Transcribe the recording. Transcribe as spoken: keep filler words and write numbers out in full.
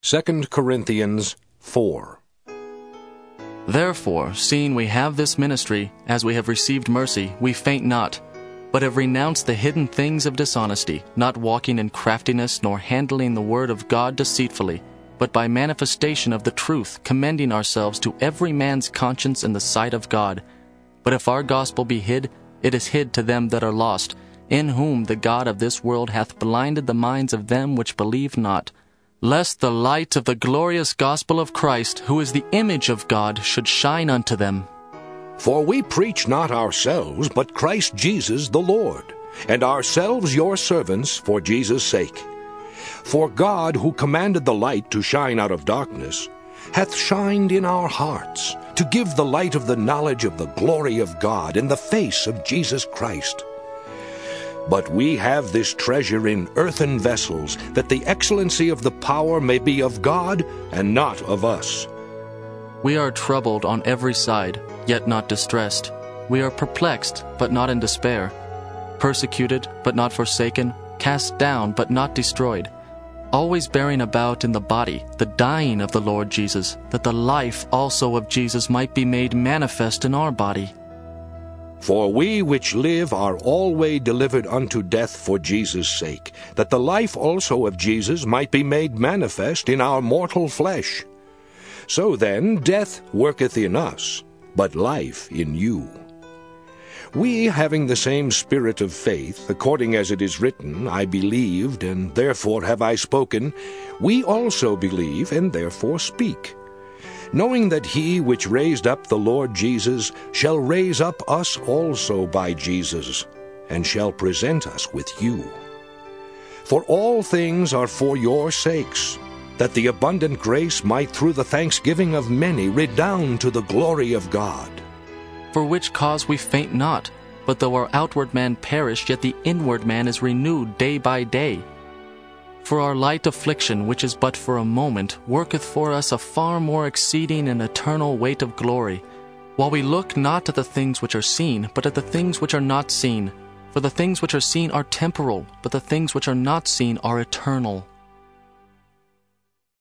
Second Corinthians four. Therefore, seeing we have this ministry, as we have received mercy, we faint not, but have renounced the hidden things of dishonesty, not walking in craftiness, nor handling the word of God deceitfully, but by manifestation of the truth, commending ourselves to every man's conscience in the sight of God. But if our gospel be hid, it is hid to them that are lost, in whom the God of this world hath blinded the minds of them which believe not, lest the light of the glorious gospel of Christ, who is the image of God, should shine unto them. For we preach not ourselves, but Christ Jesus the Lord, and ourselves your servants for Jesus' sake. For God, who commanded the light to shine out of darkness, hath shined in our hearts, to give the light of the knowledge of the glory of God in the face of Jesus Christ. But we have this treasure in earthen vessels, that the excellency of the power may be of God, and not of us. We are troubled on every side, yet not distressed. We are perplexed, but not in despair. Persecuted, but not forsaken. Cast down, but not destroyed. Always bearing about in the body the dying of the Lord Jesus, that the life also of Jesus might be made manifest in our body. For we which live are always delivered unto death for Jesus' sake, that the life also of Jesus might be made manifest in our mortal flesh. So then death worketh in us, but life in you. We, having the same spirit of faith, according as it is written, I believed, and therefore have I spoken, we also believe, and therefore speak, knowing that he which raised up the Lord Jesus shall raise up us also by Jesus, and shall present us with you. For all things are for your sakes, that the abundant grace might through the thanksgiving of many redound to the glory of God. For which cause we faint not, but though our outward man perish, yet the inward man is renewed day by day. For our light affliction, which is but for a moment, worketh for us a far more exceeding and eternal weight of glory, while we look not at the things which are seen, but at the things which are not seen. For the things which are seen are temporal, but the things which are not seen are eternal.